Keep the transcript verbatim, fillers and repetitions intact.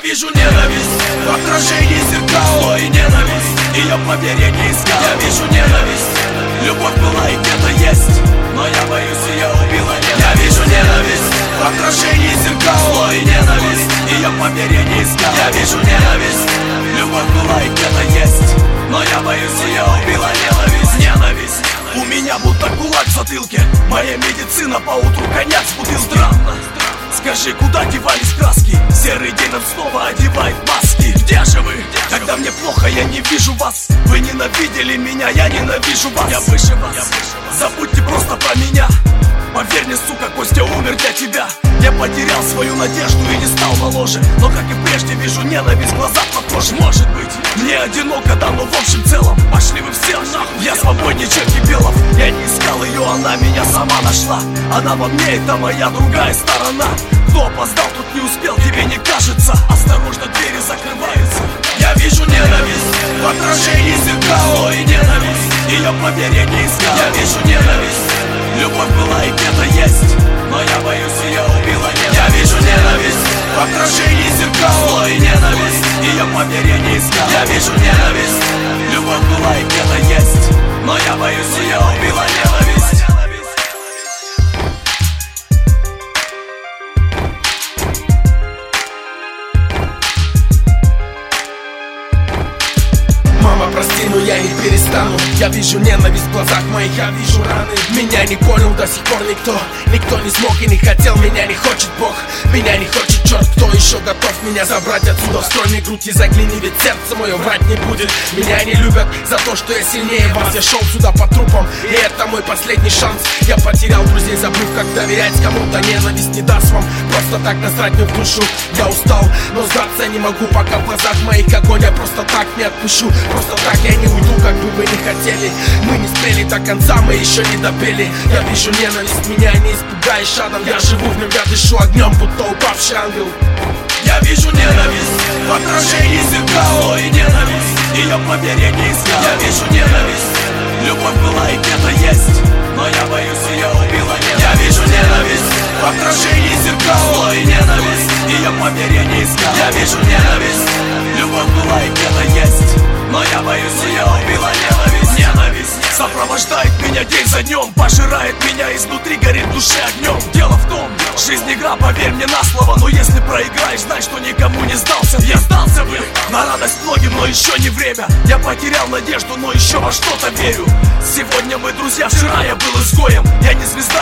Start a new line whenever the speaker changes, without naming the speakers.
вижу ненависть в отражении зеркал, зло и ненависть, ее поверье не искал. Я вижу ненависть, любовь была и где-то есть, но я боюсь, ее убила ненависть. Я вижу ненависть в отражении зеркал, зло и ненависть, ее поверье не искал. Я вижу ненависть, любовь была и где-то есть, но я боюсь, ее убила ненависть. Ненависть у меня будто кулак в затылке, моя медицина поутру коньяк с бутылки. Странно, скажи, куда девались краски? Серый день нам снова одевает маски. Где же вы? Когда мне плохо, я не вижу вас. Вы ненавидели меня, я ненавижу вас. Я выше вас, забудьте просто про меня. Поверь мне, сука, Костя умер для тебя. Я потерял свою надежду и не стал моложе, но как и прежде вижу ненависть в глазах похожи. Может быть, мне одиноко, да, но в общем целом пошли вы все нахуй. Я свободнее, чем Кипелов. Я не искал ее, она меня сама нашла. Она во мне, это моя другая сторона. Кто опоздал, тут не успел, тебе не кажется? Осторожно, двери закрываются. Я вижу ненависть в отражении зеркал, зло и ненависть, ее поверье не искал. Я вижу ненависть, любовь была и где-то есть, но я боюсь, ее убила ненависть. Я вижу ненависть в отражении зеркал, зло и ненависть, ее поверье не искал. Я вижу ненависть, любовь была и где-то есть, но я боюсь, ее убила ненависть.
Мама, прости, но я не перестану. Я вижу ненависть в глазах моих, я вижу раны. Меня не понял до сих пор никто. Никто не смог и не хотел, меня не хочет Бог. Меня не хочет черт, кто еще готов меня забрать отсюда? Вскрой мне грудь и загляни, ведь сердце мое врать не будет. Меня не любят за то, что я сильнее вас. Я шел сюда по трупам, и это мой последний шанс. Я потерял друзей, забыв, как доверять кому-то. Ненависть не даст вам просто так насрать мне в душу. Я устал, но сдаться не могу, пока в глазах моих огонь. Я просто так не отпущу. Просто так я не уйду, как бы вы не хотели. Мы не спели до конца, мы еще не допели. Я вижу ненависть, меня не испугаешь адом. Я живу в нем, я дышу огнем, будто упавший ангел.
Я вижу ненависть в отражении зеркал, зло и ненависть, ее поверье не искал. Я вижу ненависть, любовь была и где-то есть, но я боюсь, ее убила ненависть. Я вижу ненависть в отражении зеркал, зло и ненависть, ее поверье не искал. Я вижу ненависть, любовь была и где-то есть, но я боюсь, ее убила ненависть. Ненависть сопровождает меня день за днем, пожирает меня изнутри, горит в душе огнем. Дело в том, жизнь игра, поверь мне на слово, но если проиграешь, знай, что никому не сдался. Я сдался бы на радость многим, но еще не время. Я потерял надежду, но еще во что-то верю. Сегодня мы друзья, вчера я был изгоем. Я не звезда,